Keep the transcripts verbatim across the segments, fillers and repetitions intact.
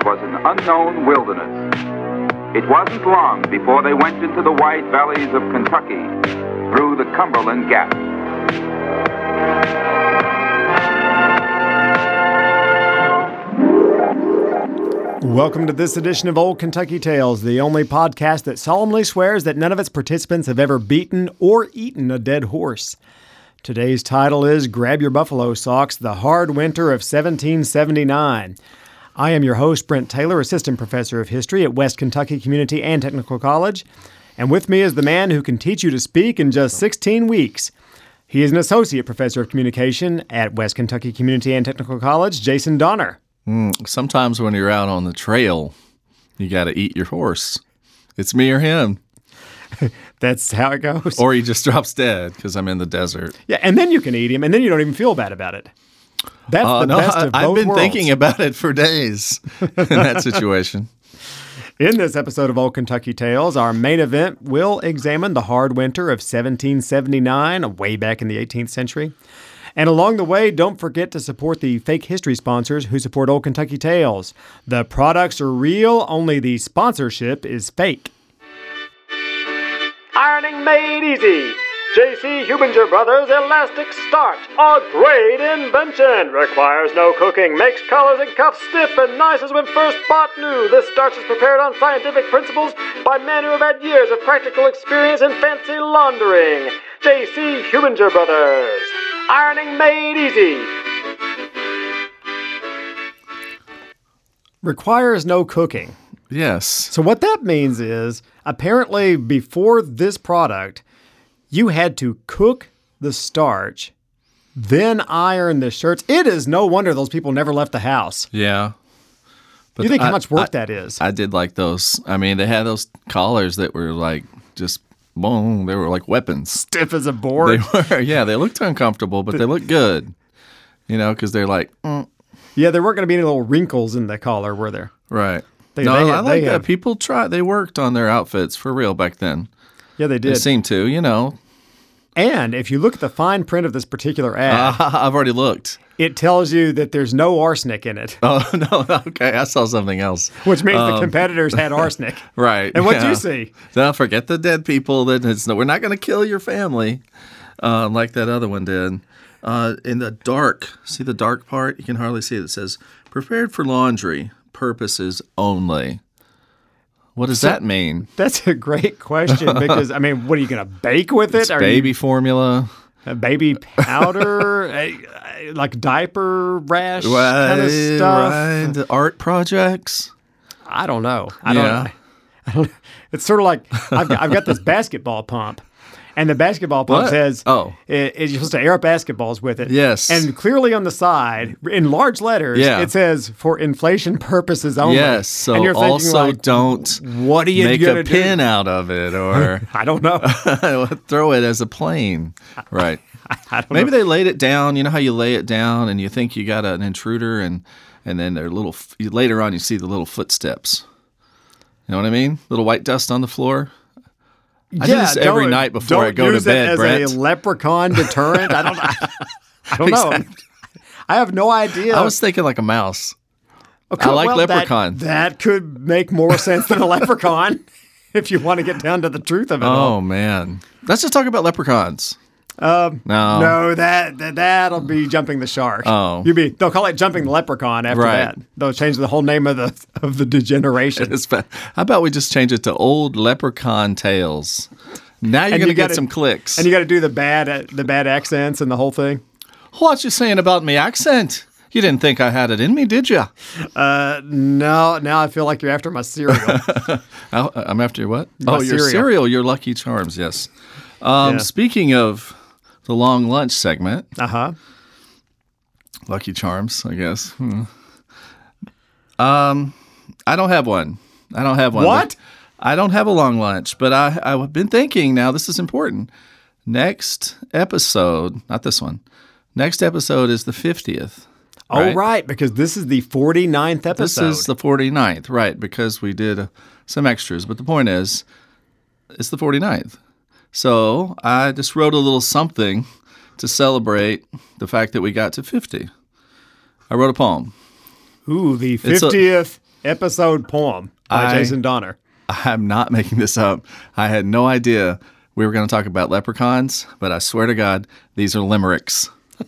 was an unknown wilderness. It wasn't long before they went into the wide valleys of Kentucky, through the Cumberland Gap. Welcome to this edition of Old Kentucky Tales, the only podcast that solemnly swears that none of its participants have ever beaten or eaten a dead horse. Today's title is Grab Your Buffalo Socks, The Hard Winter of seventeen seventy-nine. I am your host, Brent Taylor, Assistant Professor of History at West Kentucky Community and Technical College. And with me is the man who can teach you to speak in just sixteen weeks. He is an Associate Professor of Communication at West Kentucky Community and Technical College, Jason Donner. Mm, sometimes when you're out on the trail, you got to eat your horse. It's me or him. That's how it goes. Or he just drops dead because I'm in the desert. Yeah, and then you can eat him, and then you don't even feel bad about it. That's uh, the no, best I, of both I've been worlds. thinking about it for days in that situation. In this episode of Old Kentucky Tales, our main event will examine the hard winter of seventeen seventy-nine, way back in the eighteenth century. And along the way, don't forget to support the fake history sponsors who support Old Kentucky Tales. The products are real, only the sponsorship is fake. Ironing made easy. J C Hubinger Brothers Elastic Starch, a great invention. Requires no cooking, makes collars and cuffs stiff and nice as when first bought new. This starch is prepared on scientific principles by men who have had years of practical experience in fancy laundering. J C Hubinger Brothers. Ironing made easy. Requires no cooking. Yes. So what that means is, apparently before this product, you had to cook the starch, then iron the shirts. It is no wonder those people never left the house. Yeah. But you think I, how much work I, that is? I did like those. I mean, they had those collars that were like just, boom, they were like weapons. Stiff as a board. They were, yeah, they looked uncomfortable, but they looked good, you know, because they're like, mm. Yeah, there weren't going to be any little wrinkles in the collar, were there? Right. They, no, they had, I like they that. had, People try. They worked on their outfits for real back then. Yeah, they did. They seemed to, you know. And if you look at the fine print of this particular ad, Uh, I've already looked. it tells you that there's no arsenic in it, Oh, no. Okay. I saw something else. which means the Um, competitors had arsenic. Right. And what'd yeah. you see? Don't forget the dead people. That it's, we're not going to kill your family uh, like that other one did. Uh, in the dark, see the dark part? You can hardly see it. It says, prepared for laundry purposes only. What does So- that mean? That's a great question because, I mean, what are you going to bake with it? It's Are baby you, formula. a baby powder, a, a, like diaper rash Right, kind of stuff? right. The art projects. I don't know. I Yeah. don't. I don't. It's sort of like I've got, I've got this basketball pump, and the basketball pump What? says, Oh. it, it's supposed to air up basketballs with it." Yes. And clearly on the side, in large letters, Yeah. it says "for inflation purposes only." Yes. So and you're thinking, also like, don't what are you make gonna a do? pin out of it or I don't know. throw it as a plane. Right. I don't Maybe know. they laid it down. You know how you lay it down and you think you got an intruder, and and then they're little. Later on, you see the little footsteps. You know what I mean? Little white dust on the floor. I do this every don't- night before don't I go to use it bed, as Brett. a leprechaun deterrent. I don't. I, I don't know. Exactly. I have no idea. I was thinking like a mouse. Okay, I like well, that- leprechaun. That, could make more sense than a leprechaun if you want to get down to the truth of it all. Oh man, let's just talk about leprechauns. Um, No. no, that, that that'll be jumping the shark. Oh. you be they'll call it jumping the leprechaun after Right. that. They'll change the whole name of the of the degeneration. It's fa- How about we just change it to Old Leprechaun Tales? Now you're And going to you get gotta- some clicks. And you got to do the bad the bad accents and the whole thing. What you saying about me accent? You didn't think I had it in me, did you? Uh, no, now I feel like you're after my cereal. I'm after your what? My oh, your cereal. cereal, your Lucky Charms, yes. Um, Yeah. Speaking of the long lunch segment, Uh huh. Lucky Charms, I guess. Hmm. Um, I don't have one. I don't have one. What? I don't have a long lunch, but I, I've been thinking now, this is important. Next episode, not this one, next episode is the fiftieth. Oh, right? right, because this is the forty-ninth episode. This is the forty-ninth, right, because we did uh, some extras. But the point is, it's the forty-ninth. So I just wrote a little something to celebrate the fact that we got to fifty. I wrote a poem. Ooh, the It's a- fiftieth episode poem by I- Jason Donner. I'm not making this up. I had no idea we were going to talk about leprechauns, but I swear to God, these are limericks.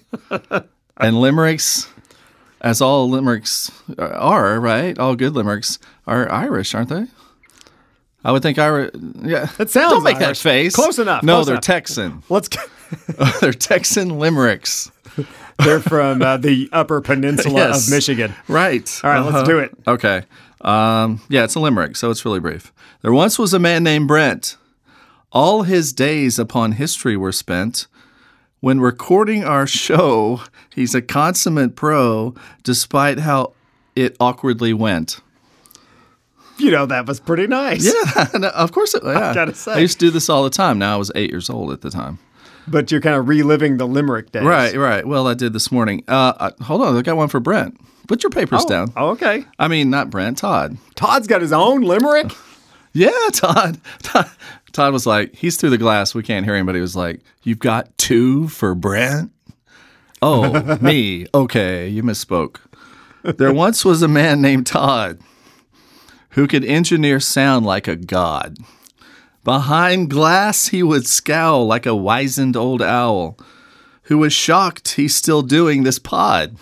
And limericks, as all limericks are, right? All good limericks are Irish, aren't they? I would think Irish. Yeah, It sounds Don't make Irish. that face. Close enough, No, close they're enough. Texan. Let's go. They're Texan limericks. They're from uh, the Upper Peninsula Yes. of Michigan. Right. All right, let's do it. Okay. Um, yeah, it's a limerick, so it's really brief. There once was a man named Brent. All his days upon history were spent. When recording our show, he's a consummate pro, despite how it awkwardly went. You know, that was pretty nice. Yeah, no, of course. It, yeah. gotta say. I used to do this all the time. Now I was eight years old at the time. But you're kind of reliving the limerick days. Right, right. Well, I did this morning. Uh, I, hold on, I got one for Brent. Put your papers Oh, down. oh, okay. I mean, not Brent, Todd. Todd's got his own limerick. Yeah, Todd. Todd. Todd was like, he's through the glass. We can't hear him, but he was like, you've got two for Brent? Oh, me. Okay, you misspoke. There once was a man named Todd who could engineer sound like a god. Behind glass, he would scowl like a wizened old owl who was shocked he's still doing this pod.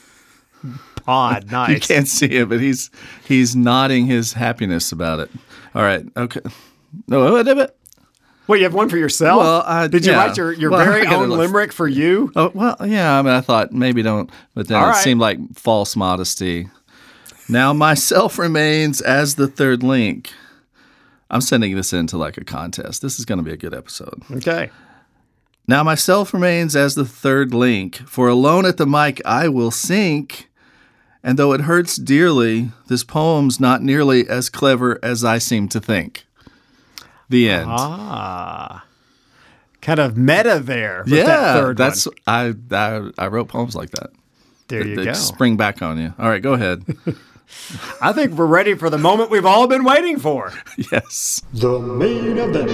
Pod, nice. You can't see it, but he's he's nodding his happiness about it. All right, okay. No, wait a minute. Well, you have one for yourself? Well, I- Did you yeah. write your, your Well, I very gotta own look- limerick for you? Oh, well, yeah, I mean, I thought maybe don't, but then All it right. seemed like false modesty. Now myself remains as the third link. I'm sending this into like a contest. This is going to be a good episode. Okay. Now myself remains as the third link, for alone at the mic I will sink. And though it hurts dearly, this poem's not nearly as clever as I seem to think. The end. Ah. Kind of meta there with yeah, that third that's one. I, I I wrote poems like that. There you They go. spring back on you. All right, go ahead. I think we're ready for the moment we've all been waiting for. Yes. The main event.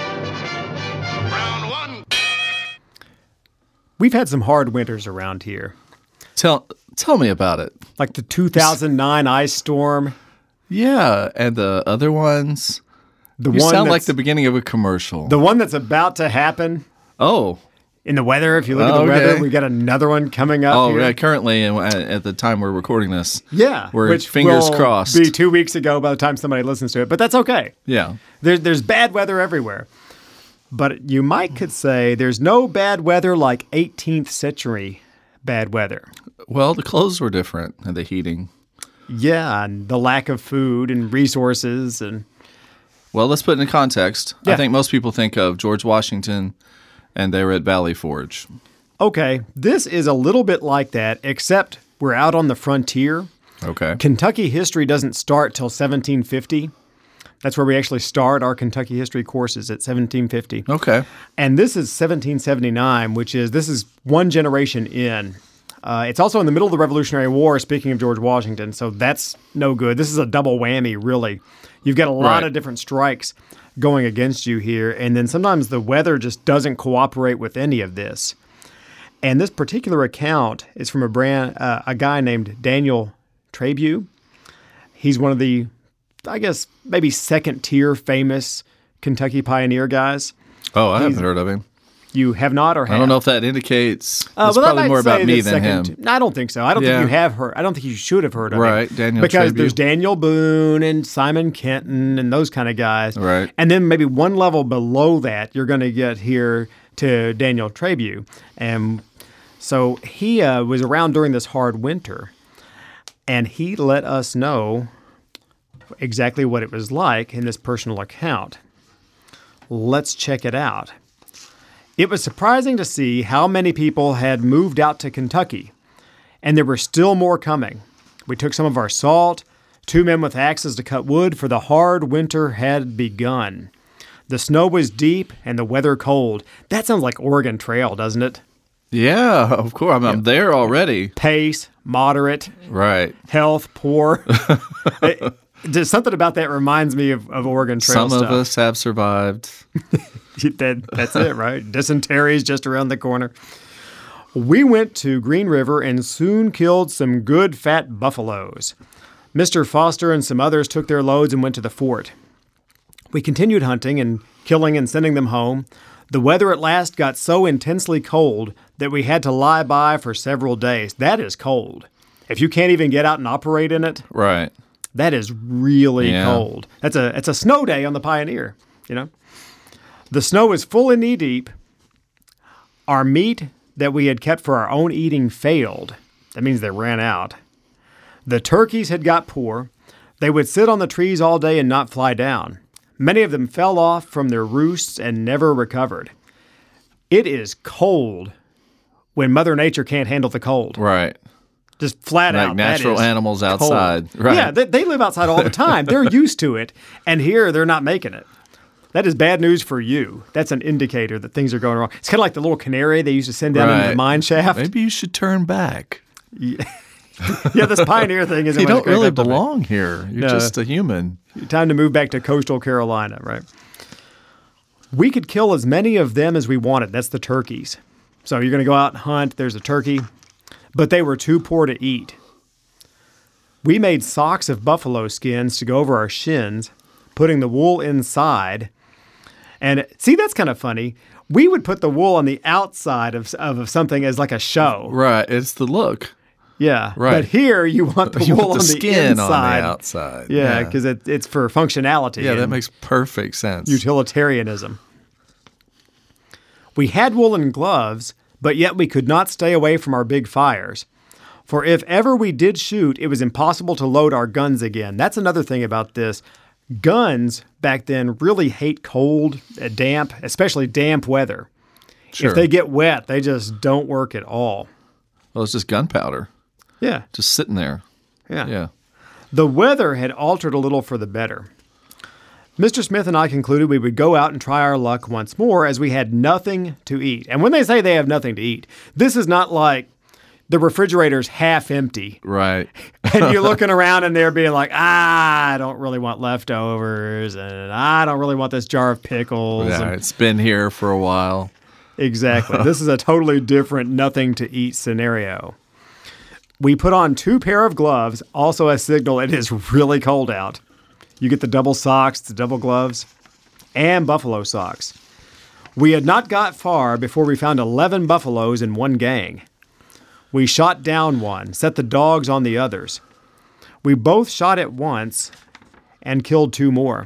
Round one. We've had some hard winters around here, Tell tell me about it. like the two thousand nine ice storm. Yeah, and the other ones. The You one sound like that's- the beginning of a commercial. the one that's about to happen oh. in the weather. If you look at Oh, the okay. weather, we got another one coming up. Oh, here. yeah, currently and at at the time we're recording this. Yeah, We're which fingers will crossed. Be two weeks ago by the time somebody listens to it, but that's okay. Yeah. There, there's bad weather everywhere, but you might could say there's no bad weather like eighteenth century bad weather. Well, the clothes were different and the heating. Yeah, and the lack of food and resources and Well, let's put it in context. Yeah. I think most people think of George Washington and they were at Valley Forge. okay, this is a little bit like that, except we're out on the frontier. Okay. Kentucky history doesn't start till seventeen fifty. That's where we actually start our Kentucky history courses at seventeen fifty. Okay. And this is seventeen seventy-nine, which is, this is one generation in. Uh, it's also in the middle of the Revolutionary War, speaking of George Washington, so that's no good. This is a double whammy, really. You've got a lot Right. of different strikes going against you here, and then sometimes the weather just doesn't cooperate with any of this. And this particular account is from a brand, uh, a guy named Daniel Trabue. He's one of the, I guess, maybe second-tier famous Kentucky pioneer guys. Oh, I haven't heard of him. You have not or have? I don't know if that indicates. Uh, it's well, I probably might more about say me the than second- him. No, I don't think so. I don't Yeah. think you have heard. I don't think you should have heard of Right, him. Daniel because Trabue. there's Daniel Boone and Simon Kenton and those kind of guys. Right. And then maybe one level below that, you're going to get here to Daniel Trabue. And so he uh, was around during this hard winter, and he let us know exactly what it was like in this personal account. Let's check it out. It was surprising to see how many people had moved out to Kentucky, and there were still more coming. We took some of our salt, two men with axes to cut wood, for the hard winter had begun. The snow was deep and the weather cold. That sounds like Oregon Trail, doesn't it? Yeah, of course. I'm, I'm there already. Pace, moderate, Right. health, poor. It- there's something about that reminds me of, of Oregon Trail Some stuff. of us have survived. that, that's it, right? Dysentery is just around the corner. We went to Green River and soon killed some good fat buffaloes. Mister Foster and some others took their loads and went to the fort. We continued hunting and killing and sending them home. The weather at last got so intensely cold that we had to lie by for several days. That is cold. If you can't even get out and operate in it, Right. that is really Yeah. cold. That's a it's a snow day on the Pioneer, you know. The snow is fully knee deep. Our meat that we had kept for our own eating failed. That means they ran out. The turkeys had got poor. They would sit on the trees all day and not fly down. Many of them fell off from their roosts and never recovered. It is cold when Mother Nature can't handle the cold. Right. Just flat Like out. natural that is animals cold. outside. Right. Yeah, they, they live outside all the time. They're used to it. And here, they're not making it. That is bad news for you. That's an indicator that things are going wrong. It's kind of like the little canary they used to send down into the Right. mine shaft. Maybe you should turn back. Yeah, this Pioneer thing isn't You what don't it's cracked really up to be. belong here. You're No. just a human. Time to move back to coastal Carolina, right? We could kill as many of them as we wanted. That's the turkeys. So you're going to go out and hunt. There's a turkey. But they were too poor to eat. We made socks of buffalo skins to go over our shins, putting the wool inside. And see, that's kind of funny. We would put the wool on the outside of, of something as like a show. Right. It's the look. Yeah. Right. But here you want the You wool want the on the skin inside. on the outside. Yeah, because it, it's for functionality. Yeah, that and makes perfect sense. utilitarianism. We had woolen gloves, but yet we could not stay away from our big fires. For if ever we did shoot, it was impossible to load our guns again. That's another thing about this. Guns back then really hate cold, uh, damp, especially damp weather. Sure. If they get wet, they just don't work at all. Well, it's just gunpowder, Yeah, just sitting there. yeah. Yeah. The weather had altered a little for the better. Mister Smith and I concluded we would go out and try our luck once more as we had nothing to eat. And when they say they have nothing to eat, this is not like the refrigerator's half empty Right. and you're looking around and they're being like, ah, I don't really want leftovers and I don't really want this jar of pickles. Yeah, And- it's been here for a while. exactly. This is a totally different nothing to eat scenario. We put on two pair of gloves, also a signal it is really cold out. You get the double socks, the double gloves, and buffalo socks. We had not got far before we found eleven buffaloes in one gang. We shot down one, set the dogs on the others. We both shot at once and killed two more.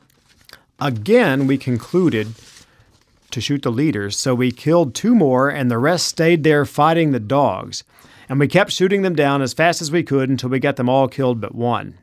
Again, we concluded to shoot the leaders, so we killed two more and the rest stayed there fighting the dogs. And we kept shooting them down as fast as we could until we got them all killed but one.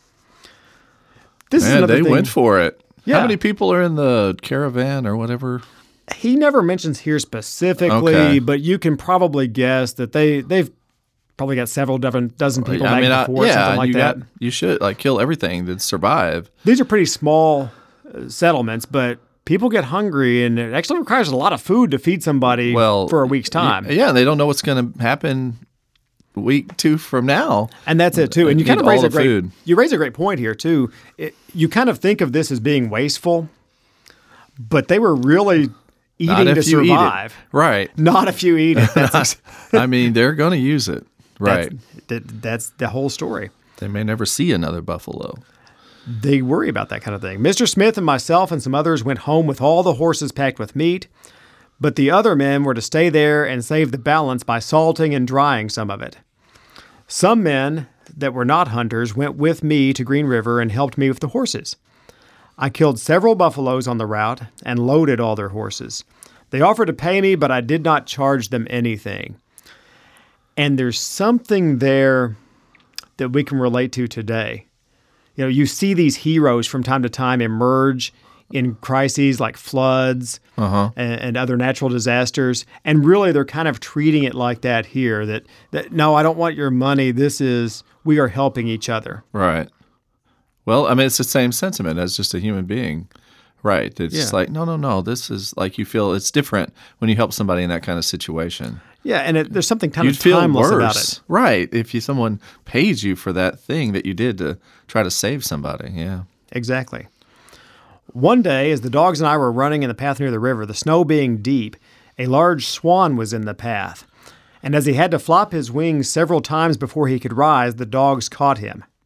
This is Man, another they thing. went for it. Yeah. How many people are in the caravan or whatever? He never mentions here specifically, Okay. but you can probably guess that they they've probably got several dozen dozen people I back mean, I, before, yeah, something like you that. got you should like kill everything to survive. These are pretty small uh, settlements, but people get hungry, and it actually requires a lot of food to feed somebody Well, for a week's time. y- Yeah, they don't know what's going to happen week two from now. And that's it too. And They you kind of need raise all a the great food. you raise a great point here too. It, you kind of think of this as being wasteful, but they were really Not eating to if you eat it. survive. Right. Not if you eat it. That's ex- I mean, they're going to use it. Right. That's, that, that's the whole story. They may never see another buffalo. They worry about that kind of thing. Mister Smith and myself and some others went home with all the horses packed with meat, but the other men were to stay there and save the balance by salting and drying some of it. Some men that were not hunters went with me to Green River and helped me with the horses. I killed several buffaloes on the route and loaded all their horses. They offered to pay me, but I did not charge them anything. And there's something there that we can relate to today. You know, you see these heroes from time to time emerge in crises like floods Uh-huh. and, and other natural disasters, and really they're kind of treating it like that here. That that no, I don't want your money. This is we are helping each other. Right. Well, I mean, it's the same sentiment as just a human being. Right. It's Yeah. like, no, no, no. This is like you feel it's different when you help somebody in that kind of situation. Yeah, and it, there's something kind You'd of feel timeless worse. about it. Right. If you someone pays you for that thing that you did to try to save somebody. Yeah. Exactly. One day, as the dogs and I were running in the path near the river, the snow being deep, a large swan was in the path. And as he had to flop his wings several times before he could rise, the dogs caught him.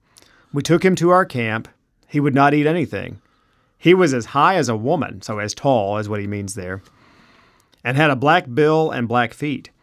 We took him to our camp. He would not eat anything. He was as high as a woman, so as tall is what he means there, and had a black bill and black feet.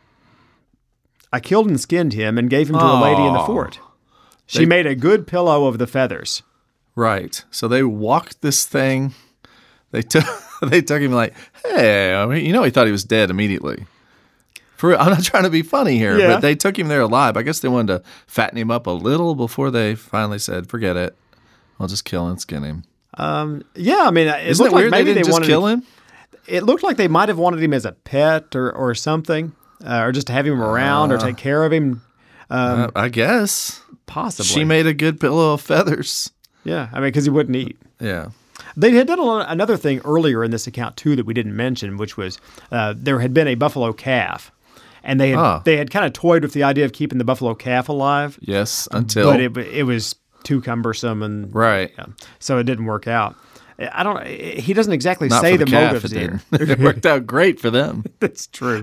I killed and skinned him and gave him to a lady in the fort. She They- made a good pillow of the feathers. Right. So they walked this thing. They took they took him like, hey, I mean, you know, he thought he was dead immediately. For I'm not trying to be funny here, Yeah. but they took him there alive. I guess they wanted to fatten him up a little before they finally said, forget it. I'll just kill and skin him. Um, yeah, I mean, it Isn't looked it weird like maybe they didn't just wanted kill to, him? It looked like they might have wanted him as a pet or, or something, uh, or just to have him around Uh, or take care of him. Um, Uh, I guess. possibly. She made a good pillow of feathers. Yeah, I mean, because he wouldn't eat. Yeah. They had done a- another thing earlier in this account, too, that we didn't mention, which was uh, there had been a buffalo calf. And they had, Ah. they had kind of toyed with the idea of keeping the buffalo calf alive. Yes, until. But it, it was too cumbersome. and Right. yeah, So it didn't work out. I don't. He doesn't exactly Not say for the, the, calf, motives it here. didn't. It worked out great for them. That's true.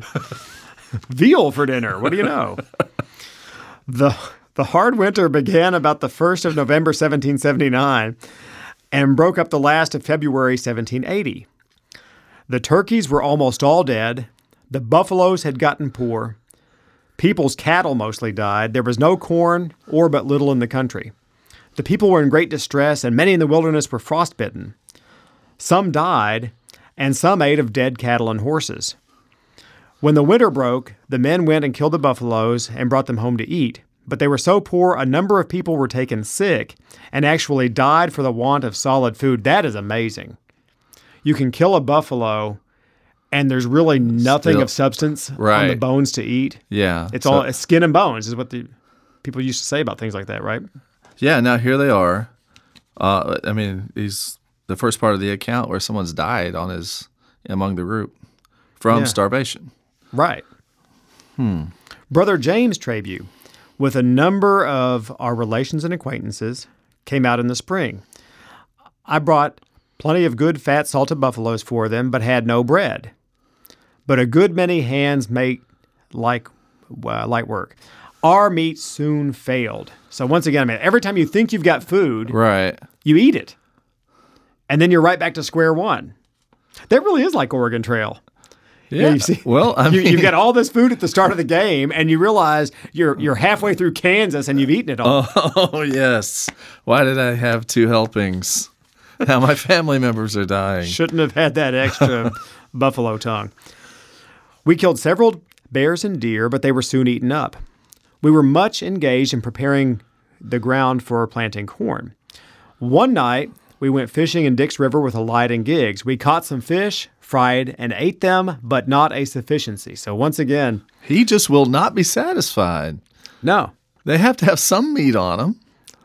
Veal for dinner. What do you know? The the hard winter began about the first of November seventeen seventy-nine and broke up the last of February seventeen eighty. The turkeys were almost all dead. The buffaloes had gotten poor. People's cattle mostly died. There was no corn or but little in the country. The people were in great distress, and many in the wilderness were frostbitten. Some died, and some ate of dead cattle and horses. When the winter broke, the men went and killed the buffaloes and brought them home to eat. But they were so poor, a number of people were taken sick and actually died for the want of solid food. That is amazing. You can kill a buffalo, and there's really nothing Still- of substance on the Right. bones to eat. Yeah. It's so- all it's skin and bones, is what the people used to say about things like that, right? Yeah, now here they are. Uh, I mean, he's the first part of the account where someone's died on his among the group from Yeah. starvation. Right. Hmm. Brother James Trabue, with a number of our relations and acquaintances, came out in the spring. I brought plenty of good fat salted buffaloes for them, but had no bread. But a good many hands make like uh, light work. Our meat soon failed. So once again, man, every time you think you've got food, Right. you eat it. And then you're right back to square one. That really is like Oregon Trail. Yeah. you see- well, I You, mean, you've got all this food at the start of the game, and you realize you're you're halfway through Kansas and you've eaten it all. oh yes. Why did I have two helpings? Now my family members are dying. Shouldn't have had that extra buffalo tongue. We killed several bears and deer, but they were soon eaten up. We were much engaged in preparing the ground for planting corn. One night, we went fishing in Dick's River with a light and gigs. We caught some fish, fried, and ate them, but not a sufficiency. So once again, He just will not be satisfied. no. They have to have some meat on them.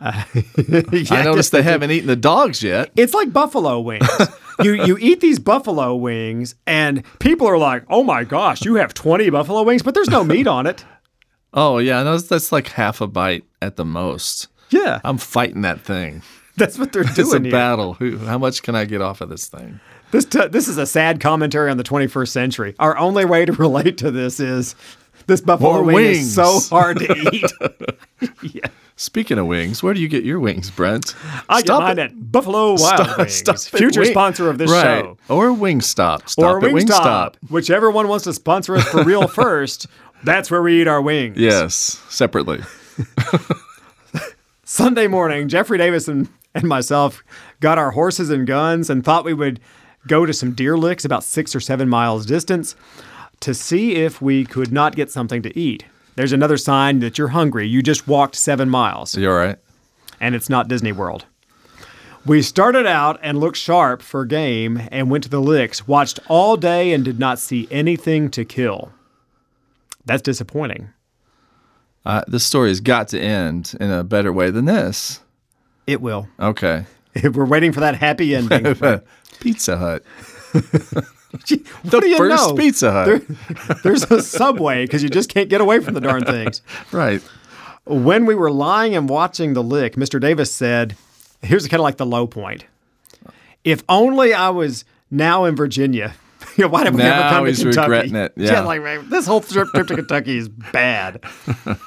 I noticed they haven't eaten the dogs yet. It's like buffalo wings. you you eat these buffalo wings, and people are like, "Oh my gosh, you have twenty buffalo wings," but there's no meat on it. Oh yeah, no, that's like half a bite at the most. Yeah, I'm fighting that thing. that's what they're It's a doing here. battle. Who? How much can I get off of this thing? This t- this is a sad commentary on the twenty-first century. Our only way to relate to this is this buffalo More wing wings. is so hard to eat. yeah. Speaking of wings, where do you get your wings, Brent? I Stop get mine it. at Buffalo Wild Stop- Wings, stop it. future Wing- sponsor of this right. show. Or Wingstop. Stop Or at Wingstop, whichever one wants to sponsor us for real first. That's where we eat our wings. Yes, separately. Sunday morning, Jeffrey Davis and, and myself got our horses and guns and thought we would go to some deer licks about six or seven miles distance to see if we could not get something to eat. There's another sign that you're hungry. You just walked seven miles, You all right? and it's not Disney World. We started out and looked sharp for game and went to the licks, watched all day and did not see anything to kill. That's disappointing. Uh, this story has got to end in a better way than this. It will. Okay. We're waiting for that happy ending. Pizza Hut. What do you First know? Pizza Hut. There- there's a Subway because you just can't get away from the darn things. Right. When we were lying and watching the lick, Mister Davis said, here's kind of like the low point. If only I was now in Virginia. You know, why did we Now ever come he's to Kentucky? regretting it. Yeah. like man, this whole trip, trip to Kentucky is bad.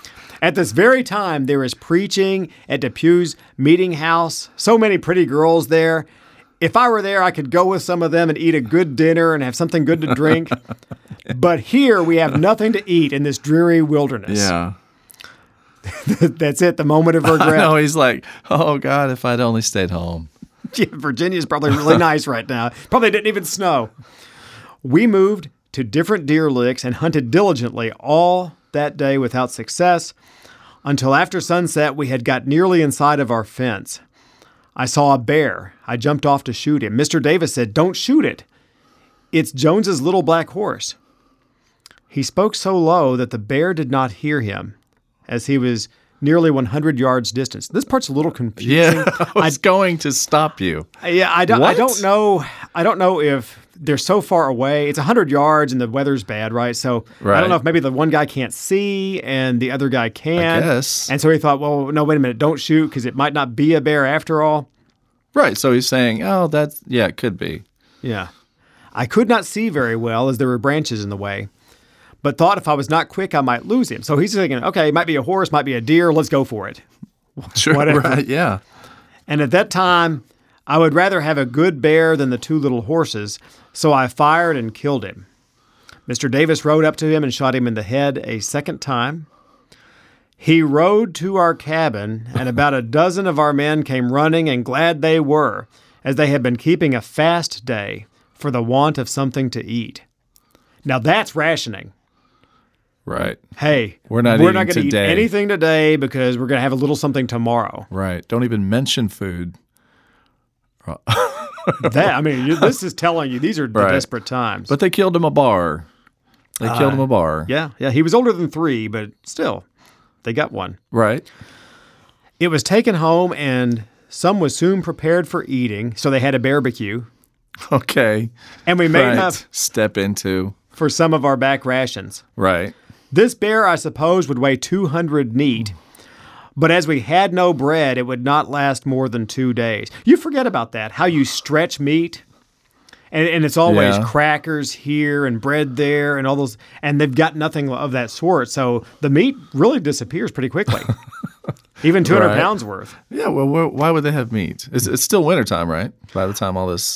At this very time, there is preaching at Depew's meeting house. So many pretty girls there. If I were there, I could go with some of them and eat a good dinner and have something good to drink. But here, we have nothing to eat in this dreary wilderness. Yeah. That's it, the moment of regret. No, he's like, oh, God, if I'd only stayed home. Yeah, Virginia's probably really nice right now. Probably didn't even snow. We moved to different deer licks and hunted diligently all that day without success. Until after sunset, we had got nearly inside of our fence. I saw a bear. I jumped off to shoot him. Mister Davis said, "Don't shoot it. It's Jones's little black horse." He spoke so low that the bear did not hear him, as he was nearly one hundred yards distance. This part's a little confusing. Yeah, I was I, going to stop you. Yeah, I don't, I What? don't know. I don't know if they're so far away. It's one hundred yards and the weather's bad, right? So I Right. don't know if maybe the one guy can't see and the other guy can. guess. And so he thought, well, no, wait a minute, don't shoot because it might not be a bear after all. Right, so he's saying, oh, that's, yeah, it could be. Yeah. I could not see very well as there were branches in the way, but thought if I was not quick, I might lose him. So he's thinking, okay, it might be a horse, might be a deer. Let's go for it. Sure, Whatever. right, yeah. And at that time, I would rather have a good bear than the two little horses, so I fired and killed him. Mister Davis rode up to him and shot him in the head a second time. He rode to our cabin, and about a dozen of our men came running, and glad they were, as they had been keeping a fast day for the want of something to eat. Now that's rationing. Right, Hey, We're not we're eating not going to eat today. anything today because we're going to have a little something tomorrow. right. Don't even mention food. That I mean, you, this is telling you these are the Right. desperate times. But they killed him a bar. They killed him a bar. Yeah, yeah. He was older than three, but still, they got one. Right. It was taken home, and some was soon prepared for eating, so they had a barbecue. Okay. And we made right. enough Step into. for some of our back rations. Right. This bear, I suppose, would weigh two hundred neat, but as we had no bread, it would not last more than two days. You forget about that, how you stretch meat. And, and it's always Yeah. crackers here and bread there and all those, and they've got nothing of that sort. So the meat really disappears pretty quickly, even two hundred Right. pounds worth. Yeah, well, wh- why would they have meat? It's, it's still wintertime, right? By the time all this...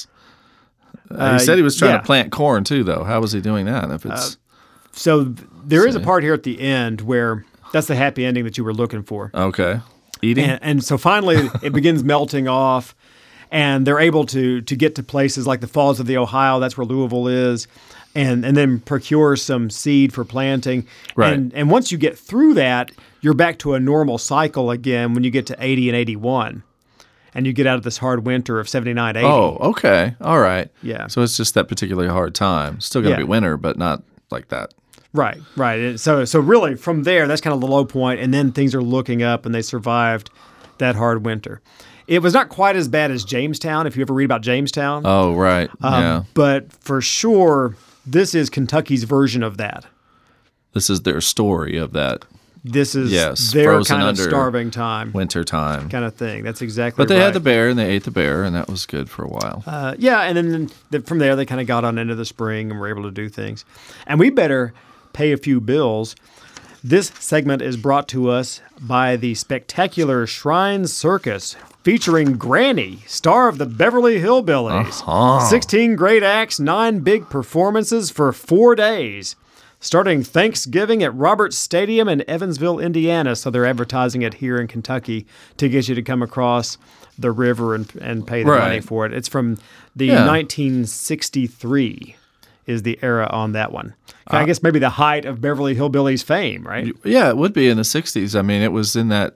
Uh, he said he was trying yeah. to plant corn, too, though. How was he doing that? If it's So th- there is a See. part here at the end where that's the happy ending that you were looking for. Okay. Eating? And, and so finally it begins melting off, and they're able to to get to places like the Falls of the Ohio. That's where Louisville is, and and then procure some seed for planting. Right. And and once you get through that, you're back to a normal cycle again when you get to eighty and eighty-one, and you get out of this hard winter of seventy-nine, eighty. Oh, okay. All right. Yeah. So it's just that particularly hard time. Still going to Yeah. be winter, but not like that. Right, right. And so so really from there, that's kind of the low point, and then things are looking up, and they survived that hard winter. It was not quite as bad as Jamestown, if you ever read about Jamestown. Oh, right. Um, yeah. But for sure, this is Kentucky's version of that. This is their story of that This is Yes, their frozen kind of under starving time winter time. kind of thing. That's exactly But they right. had the bear, and they ate the bear, and that was good for a while. Uh, yeah, and then the, from there, they kind of got on into the spring and were able to do things. And we better pay a few bills. This segment is brought to us by the spectacular Shrine Circus, featuring Granny, star of the Beverly Hillbillies. Uh-huh. sixteen great acts, nine big performances for four days. Starting Thanksgiving at Roberts Stadium in Evansville, Indiana. So they're advertising it here in Kentucky to get you to come across the river and, and pay the Right. money for it. It's from the Yeah. nineteen sixty-three is the era on that one. Uh, I guess maybe the height of Beverly Hillbillies fame, right? Yeah, it would be in the sixties. I mean, it was in that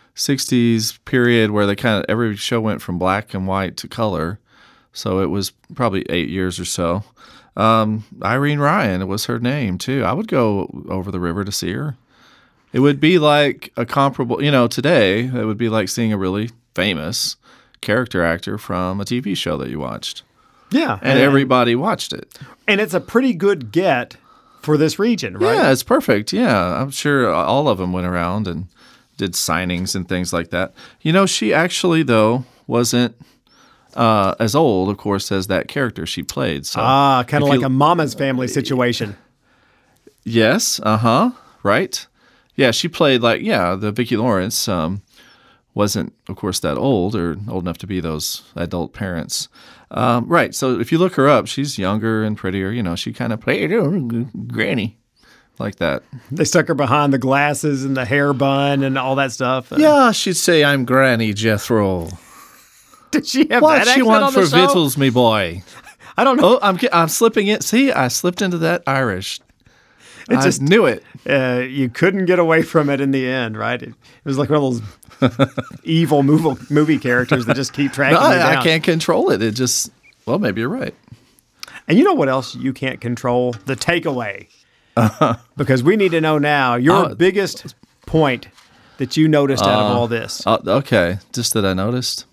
sixties period where they kind of every show went from black and white to color. So it was probably eight years or so. Um, Irene Ryan was her name too. I would go over the river to see her. It would be like a comparable, you know, today it would be like seeing a really famous character actor from a T V show that you watched, Yeah. and everybody watched it. and it's a pretty good get for this region, right? Yeah, it's perfect. Yeah, I'm sure all of them went around and did signings and things like that. You know, she actually, though, wasn't uh, as old, of course, as that character she played. So Ah, kind of if like you- a Mama's Family situation. Yes, uh-huh, right. Yeah, she played like, yeah, the Vicki Lawrence um, wasn't, of course, that old or old enough to be those adult parents. Um, right. So if you look her up, she's younger and prettier. You know, she kind of played Granny like that. They stuck her behind the glasses and the hair bun and all that stuff. Yeah, she'd say, I'm Granny Jethro. Did she have What that you accent want on for the show? victuals, me boy? I don't know. Oh, I'm I'm slipping it. See, I slipped into that Irish. It I just- knew it. Uh, you couldn't get away from it in the end, right? It, it was like one of those evil movie, movie characters that just keep tracking No, you down. I, I can't control it. It just, well, maybe you're right. And you know what else you can't control? The takeaway. Because we need to know now your Oh. biggest point that you noticed out of all this, Uh, okay, just that I noticed.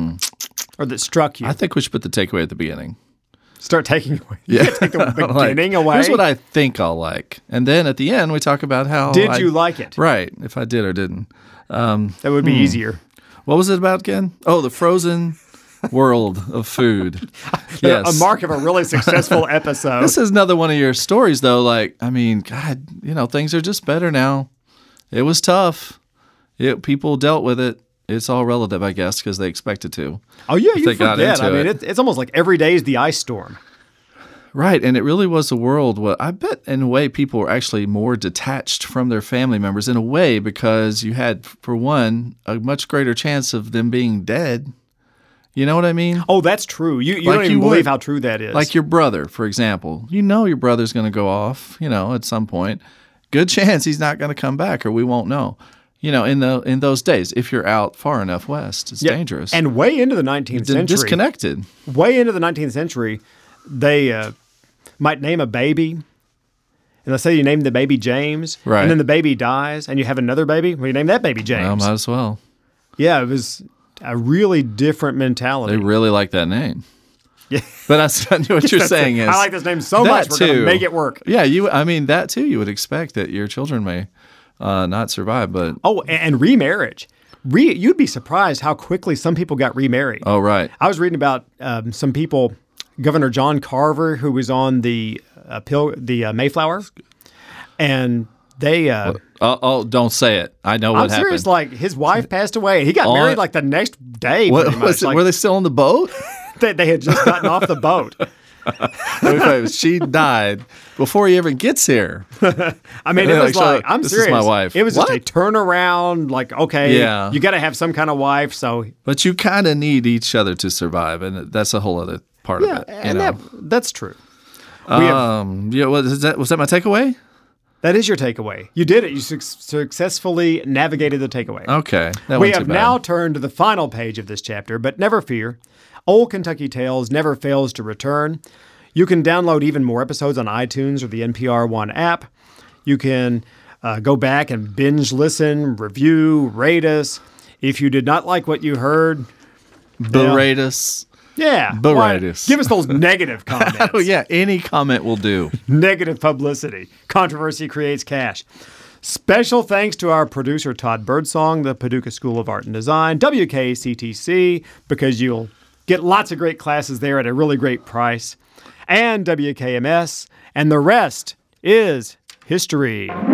or that struck you. I think we should put the takeaway at the beginning. Start taking away. You Yeah. can't take the Like, beginning away. Here's what I think I'll like. And then at the end, we talk about how. Did I- you like it? Right, if I did or didn't. That would be easier. What was it about again? Oh, the frozen world of food. Yes. A mark of a really successful episode. This is another one of your stories, though. Like, I mean, God, you know, things are just better now. It was tough. It, people dealt with it. It's all relative, I guess, because they expected to. Oh yeah, you they got forget. into I mean, it. it, it's almost like every day is the ice storm. Right, and it really was a world where I bet in a way people were actually more detached from their family members in a way because you had, for one, a much greater chance of them being dead. You know what I mean? Oh, that's true. You you Like don't even you believe would- how true that is. Like your brother, for example. You know your brother's going to go off, you know, at some point. Good chance he's not going to come back or we won't know. You know, in the in those days, if you're out far enough west, it's Yeah, dangerous. And way into the nineteenth Then century, disconnected. way into the nineteenth century, they uh, might name a baby, and let's say you name the baby James, Right. and then the baby dies, and you have another baby. Well, you name that baby James. Well, might as well. Yeah, it was a really different mentality. They really like that name. Yeah. But that's I knew what you're saying is I like this name so that much. We're going to too. make it work. Yeah, you. I mean, that too. You would expect that your children may uh, not survive, but Oh, and, and remarriage. Re, you'd be surprised how quickly some people got remarried. oh right, I was reading about um, some people, Governor John Carver, who was on the uh, Pil- the uh, Mayflower, and they. Uh, oh, oh, don't say it. I know what I'm happened. serious. Like his wife passed away. He got On- married like the next day. what pretty much. was it? Like, Were they still on the boat? they, they had just gotten off the boat. Okay, she died before he even gets here. I mean, it Yeah, was like, so like I'm this is serious. my wife. It was What? just a turnaround. Like, okay, Yeah. you got to have some kind of wife. So But you kind of need each other to survive, and that's a whole other part yeah, of it. You and know? that, that's true. We have- um, yeah, was that was that my takeaway? that is your takeaway. You did it. You su- successfully navigated the takeaway. Okay, that We wasn't have too bad. now turned to the final page of this chapter, but never fear. Old Kentucky Tales never fails to return. You can download even more episodes on iTunes or the N P R One app. You can uh, go back and binge listen, review, rate us. If you did not like what you heard, berate us. yeah, Berate why- us. give us those negative comments. Oh yeah, any comment will do. Negative publicity. Controversy creates cash. Special thanks to our producer, Todd Birdsong, the Paducah School of Art and Design, W K C T C, because you'll get lots of great classes there at a really great price, and W K M S, and the rest is history.